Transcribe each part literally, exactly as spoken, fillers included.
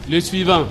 Le suivant.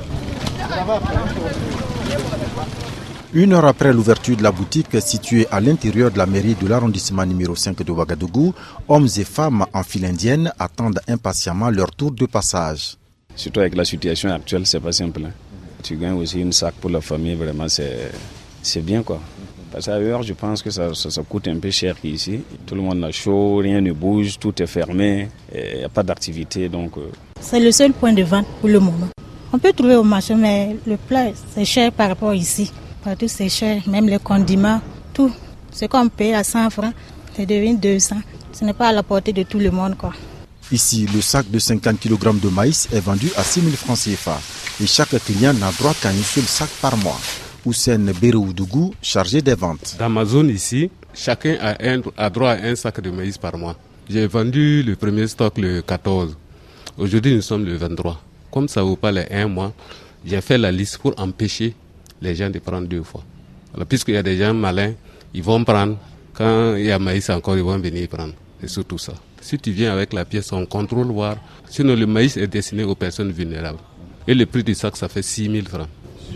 Une heure après l'ouverture de la boutique située à l'intérieur de la mairie de l'arrondissement numéro cinq de Ouagadougou, hommes et femmes en file indienne attendent impatiemment leur tour de passage. Surtout avec la situation actuelle, c'est pas simple. Hein. Tu gagnes aussi une sac pour la famille, vraiment c'est, c'est bien quoi. Parce qu'ailleurs, je pense que ça, ça, ça coûte un peu cher qu'ici. Tout le monde a chaud, rien ne bouge, tout est fermé, il n'y a pas d'activité. Donc, euh... C'est le seul point de vente pour le moment. On peut trouver au marché, mais le plat, c'est cher par rapport ici. Partout, c'est cher, même les condiments, tout. Ce qu'on paye à cent francs, ça devient deux cents. Ce n'est pas à la portée de tout le monde, quoi. Ici, le sac de cinquante kilogrammes de maïs est vendu à six mille francs C F A. Et chaque client n'a droit qu'à un seul sac par mois. Hussein Beroudougou, chargé des ventes. Dans ma zone ici, chacun a, un, a droit à un sac de maïs par mois. J'ai vendu le premier stock le quatorze. Aujourd'hui, nous sommes le vingt-trois. Comme ça vaut pas les un mois, j'ai fait la liste pour empêcher les gens de prendre deux fois. Alors, puisqu'il y a des gens malins, ils vont prendre. Quand il y a maïs encore, ils vont venir prendre. C'est surtout ça. Si tu viens avec la pièce, on contrôle, voir. Sinon, le maïs est destiné aux personnes vulnérables. Et le prix du sac, ça fait six mille francs.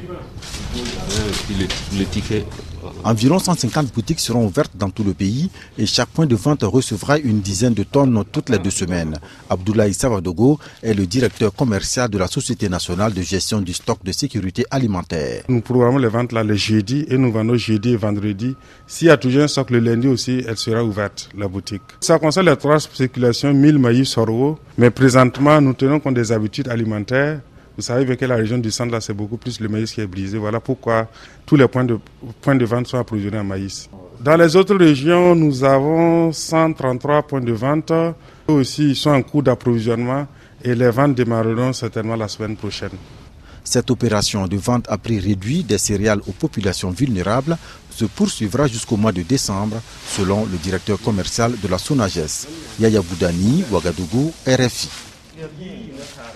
Le, le ticket. Environ cent cinquante boutiques seront ouvertes dans tout le pays et chaque point de vente recevra une dizaine de tonnes toutes les deux semaines. Abdoulaye Savadogo est le directeur commercial de la Société nationale de gestion du stock de sécurité alimentaire. Nous programmons les ventes là le jeudi et nous vendons jeudi et vendredi. S'il y a toujours un stock le lundi aussi, elle sera ouverte, la boutique. Ça concerne les trois spéculations, mil, maïs, sorgho. Mais présentement, nous tenons compte des habitudes alimentaires. Vous savez bien que la région du centre, là, c'est beaucoup plus le maïs qui est brisé. Voilà pourquoi tous les points de, points de vente sont approvisionnés en maïs. Dans les autres régions, nous avons cent trente-trois points de vente. Eux aussi, ils sont en cours d'approvisionnement et les ventes démarreront certainement la semaine prochaine. Cette opération de vente à prix réduit des céréales aux populations vulnérables se poursuivra jusqu'au mois de décembre, selon le directeur commercial de la SONAGES. Yaya Boudani, Ouagadougou, R F I.